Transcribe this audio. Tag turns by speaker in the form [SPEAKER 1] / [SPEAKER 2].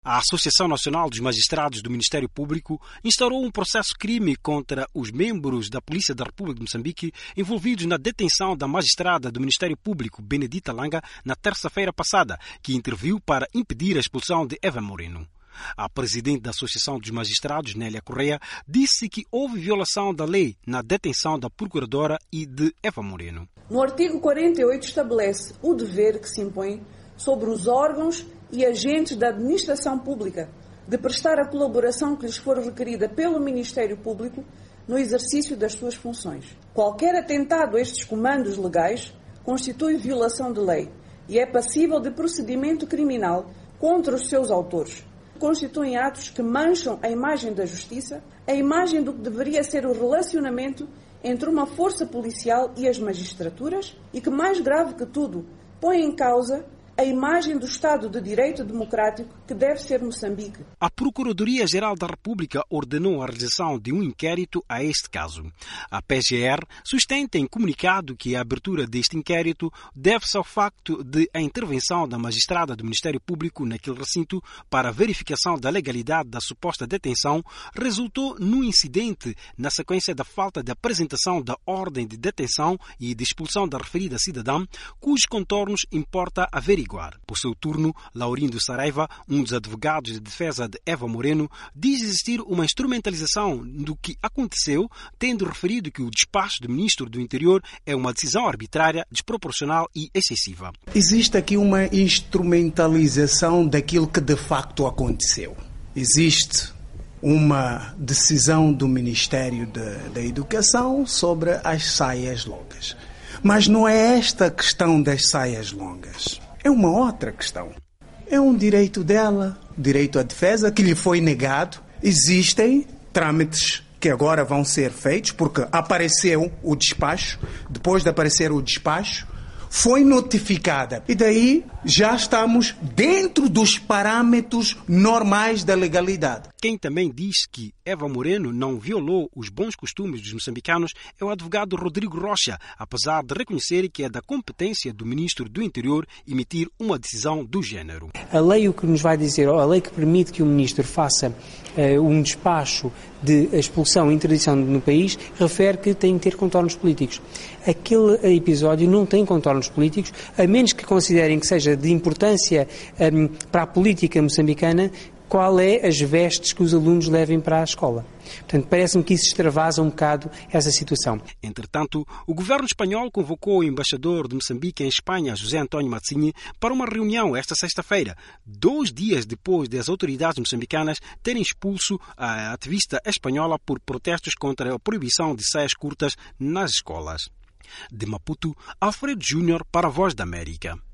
[SPEAKER 1] A Associação Nacional dos Magistrados do Ministério Público instaurou um processo-crime contra os membros da Polícia da República de Moçambique envolvidos na detenção da magistrada do Ministério Público, Benedita Langa, na terça-feira passada, que interviu para impedir a expulsão de Eva Moreno. A presidente da Associação dos Magistrados, Nélia Correia, disse que houve violação da lei na detenção da procuradora e de Eva Moreno.
[SPEAKER 2] No artigo 48 estabelece o dever que se impõe sobre os órgãos e agentes da administração pública de prestar a colaboração que lhes for requerida pelo Ministério Público no exercício das suas funções. Qualquer atentado a estes comandos legais constitui violação de lei e é passível de procedimento criminal contra os seus autores. Constituem atos que mancham a imagem da justiça, a imagem do que deveria ser o relacionamento entre uma força policial e as magistraturas e que, mais grave que tudo, põe em causa a imagem do Estado de Direito Democrático que deve ser Moçambique.
[SPEAKER 1] A Procuradoria-Geral da República ordenou a realização de um inquérito a este caso. A PGR sustenta em comunicado que a abertura deste inquérito deve-se ao facto de a intervenção da magistrada do Ministério Público naquele recinto para a verificação da legalidade da suposta detenção resultou num incidente na sequência da falta de apresentação da ordem de detenção e de expulsão da referida cidadã, cujos contornos importa averiguar. Por seu turno, Laurindo Saraiva, um dos advogados de defesa de Eva Moreno, diz existir uma instrumentalização do que aconteceu, tendo referido que o despacho do Ministro do Interior é uma decisão arbitrária, desproporcional e excessiva.
[SPEAKER 3] Existe aqui uma instrumentalização daquilo que de facto aconteceu. Existe uma decisão do Ministério da Educação sobre as saias longas. Mas não é esta a questão das saias longas. É uma outra questão. É um direito dela, direito à defesa, que lhe foi negado. Existem trâmites que agora vão ser feitos, porque apareceu o despacho. Depois de aparecer o despacho, foi notificada. E daí já estamos dentro dos parâmetros normais da legalidade.
[SPEAKER 1] Quem também diz que Eva Moreno não violou os bons costumes dos moçambicanos é o advogado Rodrigo Rocha, apesar de reconhecer que é da competência do Ministro do Interior emitir uma decisão do género.
[SPEAKER 4] A lei o que nos vai dizer, a lei que permite que o Ministro faça um despacho de expulsão e interdição no país, refere que tem que ter contornos políticos. Aquele episódio não tem contornos políticos, a menos que considerem que seja de importância para a política moçambicana, qual é as vestes que os alunos levem para a escola. Portanto, parece-me que isso extravasa um bocado essa situação.
[SPEAKER 1] Entretanto, o governo espanhol convocou o embaixador de Moçambique em Espanha, José António Mazzini, para uma reunião esta sexta-feira, 2 dias depois das autoridades moçambicanas terem expulso a ativista espanhola por protestos contra a proibição de saias curtas nas escolas. De Maputo, Alfredo Júnior para a Voz da América.